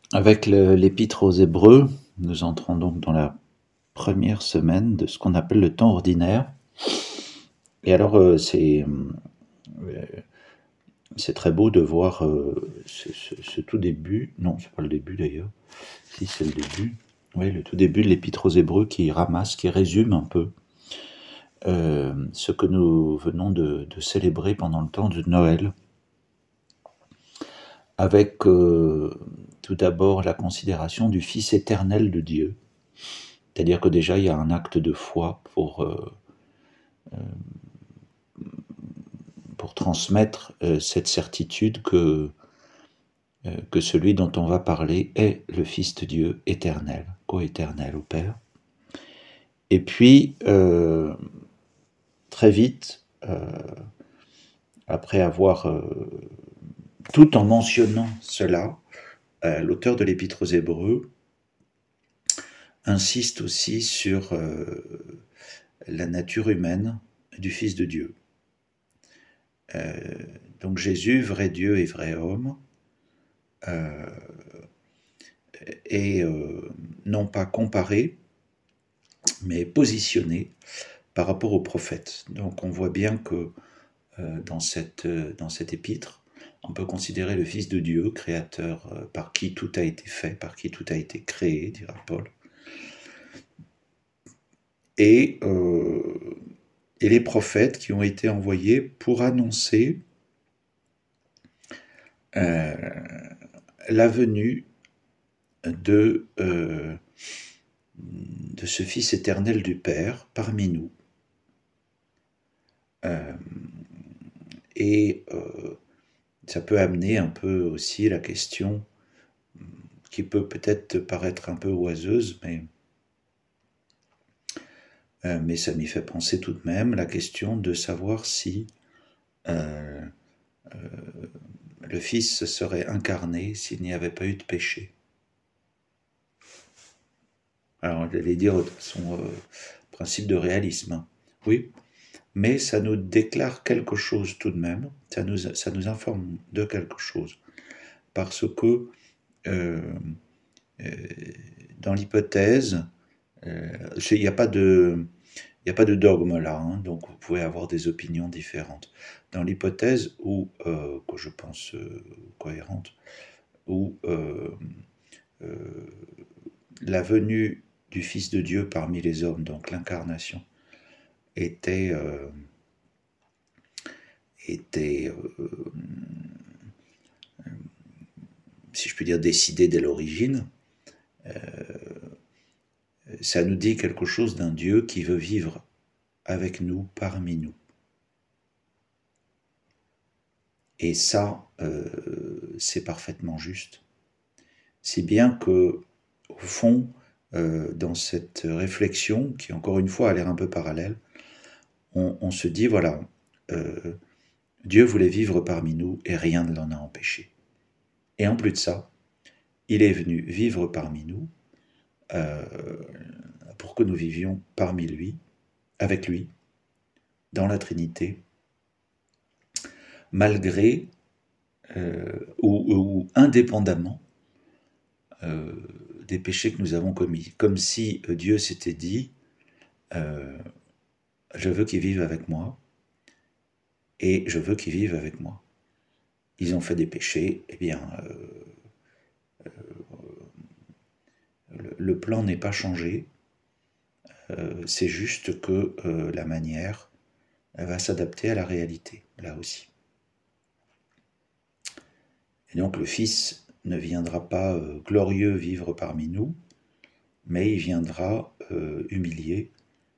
Avec l'Épître aux Hébreux, nous entrons donc dans la première semaine de ce qu'on appelle le temps ordinaire. Et alors, c'est très beau de voir ce tout début. Non, c'est pas le début d'ailleurs. Si, c'est le début. Oui, le tout début de l'Épître aux Hébreux qui ramasse, qui résume un peu ce que nous venons de célébrer pendant le temps de Noël. Avec tout d'abord la considération du Fils éternel de Dieu. C'est-à-dire que déjà, il y a un acte de foi pour transmettre cette certitude que celui dont on va parler est le Fils de Dieu éternel, coéternel au Père. Et puis, très vite, après avoir, tout en mentionnant cela, l'auteur de l'Épître aux Hébreux insiste aussi sur la nature humaine du Fils de Dieu. Donc Jésus, vrai Dieu et vrai homme, est non pas comparé, mais positionné par rapport aux prophètes. Donc on voit bien que dans cette épître, on peut considérer le Fils de Dieu, créateur par qui tout a été fait, par qui tout a été créé, dira Paul, et les prophètes qui ont été envoyés pour annoncer la venue de ce Fils éternel du Père parmi nous. Et ça peut amener un peu aussi la question qui peut peut-être paraître un peu oiseuse, mais ça m'y fait penser tout de même, la question de savoir si le Fils serait incarné s'il n'y avait pas eu de péché. Alors, j'allais dire de façon principe de réalisme, hein. Oui, mais ça nous déclare quelque chose tout de même, ça nous informe de quelque chose, parce que dans l'hypothèse, il n'y a pas de dogme là, hein, donc vous pouvez avoir des opinions différentes. Dans l'hypothèse où, que je pense cohérente, où la venue du Fils de Dieu parmi les hommes, donc l'incarnation, était si je puis dire, décidée dès l'origine, ça nous dit quelque chose d'un Dieu qui veut vivre avec nous, parmi nous. Et ça, c'est parfaitement juste. Si bien que, au fond, dans cette réflexion, qui encore une fois a l'air un peu parallèle, on se dit, voilà, Dieu voulait vivre parmi nous et rien ne l'en a empêché. Et en plus de ça, il est venu vivre parmi nous pour que nous vivions parmi lui, avec lui, dans la Trinité, malgré ou indépendamment des péchés que nous avons commis. Comme si Dieu s'était dit, je veux qu'ils vivent avec moi, et je veux qu'ils vivent avec moi. Ils ont fait des péchés, eh bien, le plan n'est pas changé, c'est juste que la manière va s'adapter à la réalité, là aussi. Et donc le Fils ne viendra pas glorieux vivre parmi nous, mais il viendra humilier,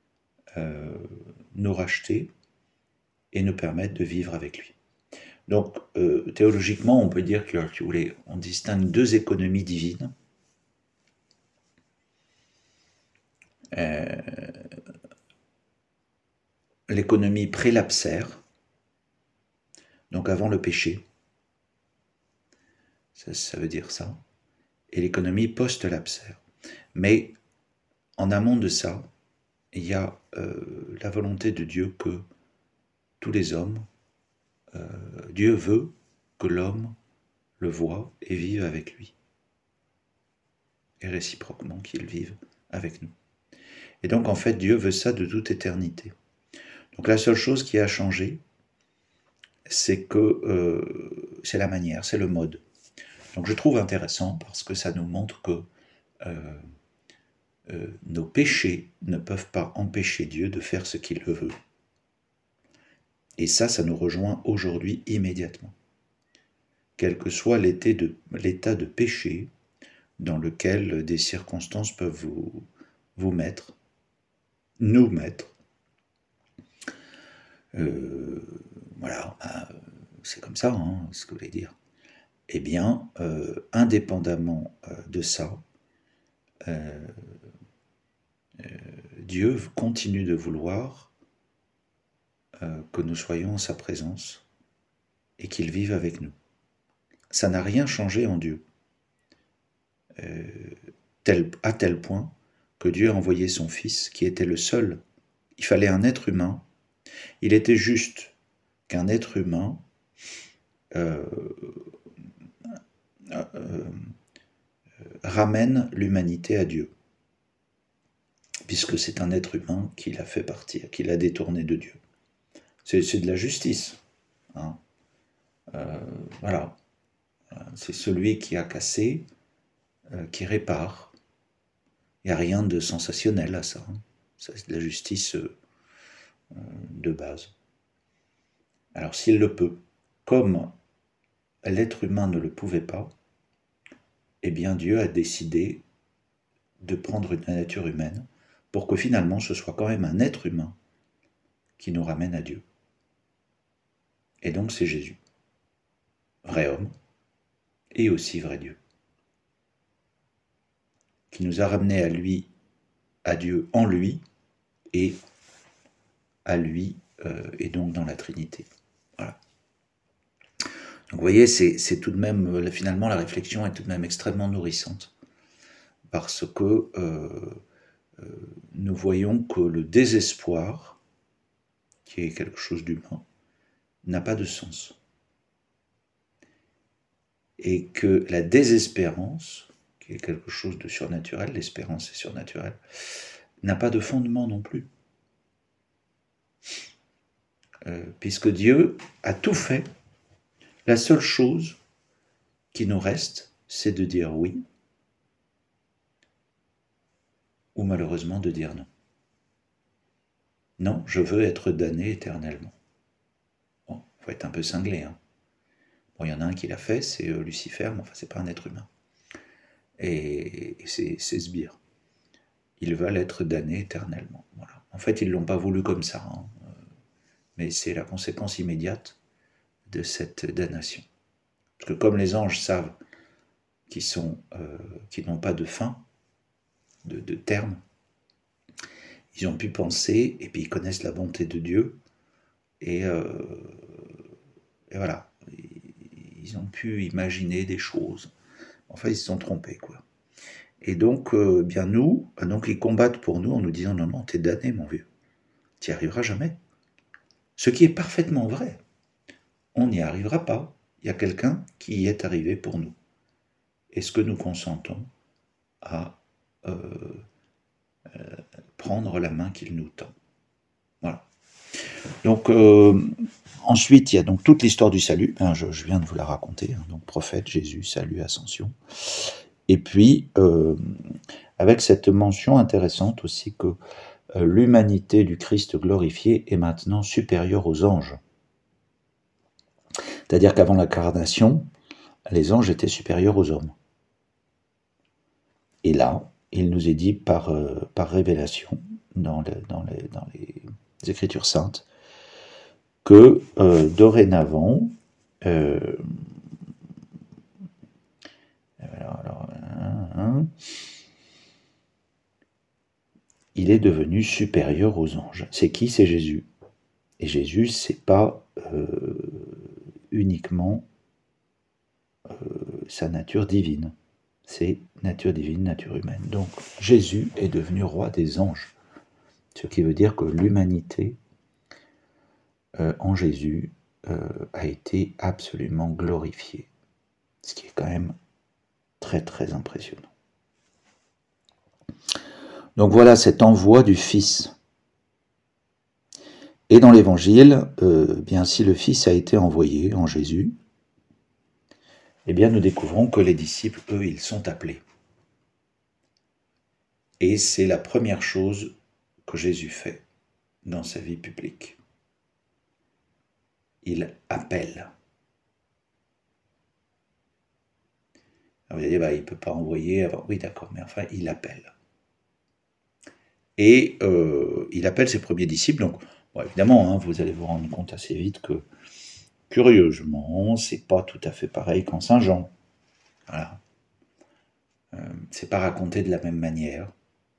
nous racheter et nous permettre de vivre avec lui. Donc théologiquement, on peut dire que, si vous voulez, on distingue deux économies divines. L'économie prélapsaire, donc avant le péché, ça veut dire ça, et l'économie post-lapsaire. Mais en amont de ça, il y a la volonté de Dieu que tous les hommes, Dieu veut que l'homme le voie et vive avec lui. et réciproquement qu'il vive avec nous. Et donc en fait, Dieu veut ça de toute éternité. Donc la seule chose qui a changé, c'est que c'est la manière, c'est le mode. Donc je trouve intéressant parce que ça nous montre que nos péchés ne peuvent pas empêcher Dieu de faire ce qu'il veut. Et ça nous rejoint aujourd'hui immédiatement. Quel que soit l'état de péché dans lequel des circonstances peuvent vous mettre, nous mettre, voilà, c'est comme ça, hein, ce que je voulais dire. Eh bien, indépendamment de ça, Dieu continue de vouloir que nous soyons en sa présence et qu'il vive avec nous. Ça n'a rien changé en Dieu, à tel point que Dieu a envoyé son Fils, qui était le seul. Il fallait un être humain. Il était juste qu'un être humain ramène l'humanité à Dieu, puisque c'est un être humain qui l'a fait partir, qui l'a détourné de Dieu. C'est de la justice. Hein. Voilà. C'est celui qui a cassé, qui répare. Il n'y a rien de sensationnel à ça. Hein. Ça, c'est de la justice de base. Alors s'il le peut, comme l'être humain ne le pouvait pas, eh bien Dieu a décidé de prendre une nature humaine pour que finalement ce soit quand même un être humain qui nous ramène à Dieu. Et donc c'est Jésus, vrai homme et aussi vrai Dieu, qui nous a ramenés à lui, à Dieu en lui et à lui et donc dans la Trinité. Voilà. Donc vous voyez, c'est tout de même, finalement la réflexion est tout de même extrêmement nourrissante parce que nous voyons que le désespoir, qui est quelque chose d'humain, n'a pas de sens. Et que la désespérance, qui est quelque chose de surnaturel, l'espérance est surnaturelle, n'a pas de fondement non plus. Puisque Dieu a tout fait, la seule chose qui nous reste, c'est de dire oui, ou malheureusement de dire non. Non, je veux être damné éternellement. Bon, il faut être un peu cinglé. Hein. Bon, il y en a un qui l'a fait, c'est Lucifer, mais enfin, c'est pas un être humain. Et c'est sbire. Ils veulent être damnés éternellement. Voilà. En fait, ils ne l'ont pas voulu comme ça, hein. Mais c'est la conséquence immédiate de cette damnation. Parce que comme les anges savent qu'ils n'ont pas de fin, de terme, ils ont pu penser, et puis ils connaissent la bonté de Dieu, et voilà, ils ont pu imaginer des choses. Enfin, ils se sont trompés, quoi. Et donc, bien nous, donc ils combattent pour nous en nous disant « Non, non, t'es damné, mon vieux. T'y arriveras jamais. » Ce qui est parfaitement vrai. On n'y arrivera pas. Il y a quelqu'un qui y est arrivé pour nous. Est-ce que nous consentons à prendre la main qu'il nous tend? Voilà. Donc, ensuite, il y a donc toute l'histoire du salut. Ben, je viens de vous la raconter. Hein. Donc, prophète, Jésus, salut, ascension. Et puis, avec cette mention intéressante aussi que l'humanité du Christ glorifié est maintenant supérieure aux anges. C'est-à-dire qu'avant l'incarnation, les anges étaient supérieurs aux hommes. Et là, il nous est dit par révélation, dans les Écritures saintes, que dorénavant, il est devenu supérieur aux anges. C'est qui? C'est Jésus. Et Jésus, c'est pas uniquement sa nature divine. C'est nature divine, nature humaine. Donc Jésus est devenu roi des anges. Ce qui veut dire que l'humanité en Jésus a été absolument glorifiée. Ce qui est quand même très très impressionnant. Donc voilà cet envoi du Fils. Et dans l'Évangile, bien si le Fils a été envoyé en Jésus, eh bien nous découvrons que les disciples, eux, ils sont appelés. Et c'est la première chose que Jésus fait dans sa vie publique. Il appelle. Alors vous allez dire, il ne peut pas envoyer avant. Oui, d'accord, mais enfin, il appelle. Et il appelle ses premiers disciples. Donc, bon, évidemment, vous allez vous rendre compte assez vite que, curieusement, c'est pas tout à fait pareil qu'en Saint Jean. Voilà. C'est pas raconté de la même manière.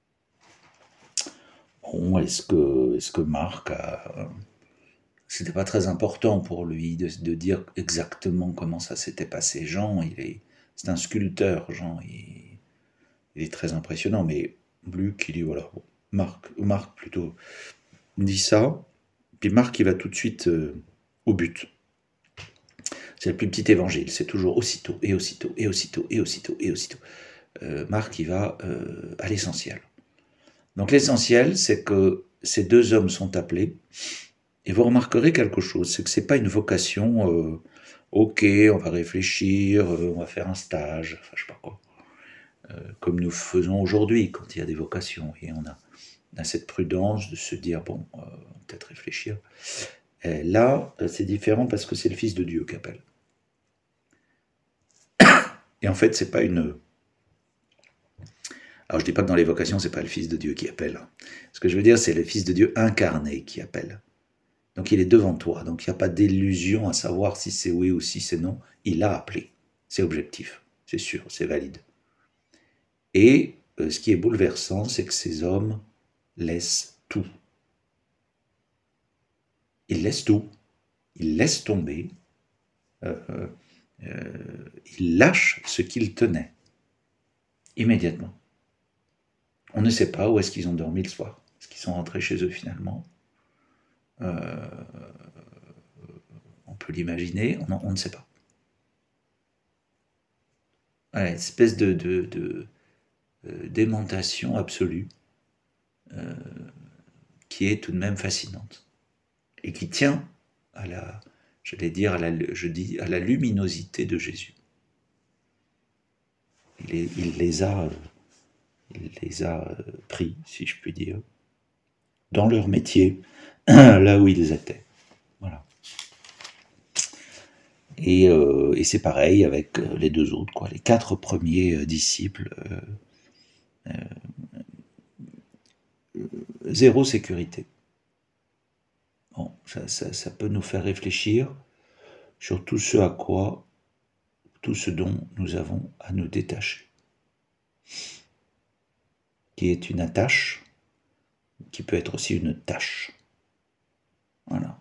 Bon, est-ce que Marc a... C'était pas très important pour lui de dire exactement comment ça s'était passé. Jean, c'est un sculpteur, Jean, il est très impressionnant, mais Luc, il dit voilà, Marc plutôt, dit ça, puis Marc, il va tout de suite au but. C'est le plus petit évangile, c'est toujours aussitôt, et aussitôt, et aussitôt, et aussitôt, et aussitôt. Marc, il va à l'essentiel. Donc l'essentiel, c'est que ces deux hommes sont appelés, et vous remarquerez quelque chose, c'est que c'est pas une vocation, ok, on va réfléchir, on va faire un stage, enfin je sais pas quoi, comme nous faisons aujourd'hui quand il y a des vocations, et on a cette prudence de se dire, bon, peut-être réfléchir. Et là, c'est différent parce que c'est le Fils de Dieu qui appelle. Et en fait, c'est pas une... Alors je dis pas que dans les vocations, c'est pas le Fils de Dieu qui appelle. Ce que je veux dire, c'est le Fils de Dieu incarné qui appelle. Donc il est devant toi, donc il n'y a pas d'illusion à savoir si c'est oui ou si c'est non. Il a appelé, c'est objectif, c'est sûr, c'est valide. Et ce qui est bouleversant, c'est que ces hommes laissent tout. Ils laissent tout, ils laissent tomber, ils lâchent ce qu'ils tenaient, immédiatement. On ne sait pas où est-ce qu'ils ont dormi le soir. Est-ce qu'ils sont rentrés chez eux finalement? On peut l'imaginer, on ne sait pas. Voilà, une espèce de d'aimantation absolue qui est tout de même fascinante et qui tient à la, j'allais dire, à la luminosité de Jésus. Il les a pris, si je puis dire, dans leur métier, là où ils étaient. Voilà. Et c'est pareil avec les deux autres, quoi. Les 4 premiers disciples, zéro sécurité. Bon, ça peut nous faire réfléchir sur tout ce dont nous avons à nous détacher, qui est une attache, qui peut être aussi une tâche. Voilà.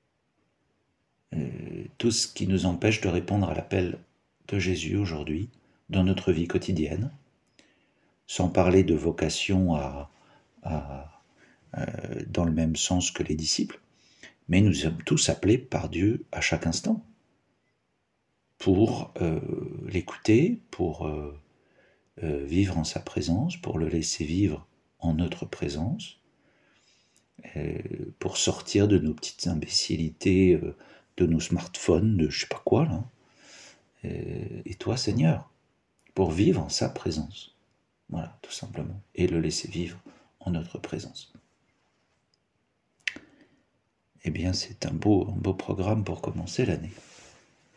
Tout ce qui nous empêche de répondre à l'appel de Jésus aujourd'hui dans notre vie quotidienne, sans parler de vocation dans le même sens que les disciples, mais nous sommes tous appelés par Dieu à chaque instant pour l'écouter, pour vivre en sa présence, pour le laisser vivre en notre présence, pour sortir de nos petites imbécilités, de nos smartphones, de je sais pas quoi, là. Et toi, Seigneur, pour vivre en sa présence. Voilà, tout simplement. Et le laisser vivre en notre présence. Eh bien, c'est un beau programme pour commencer l'année.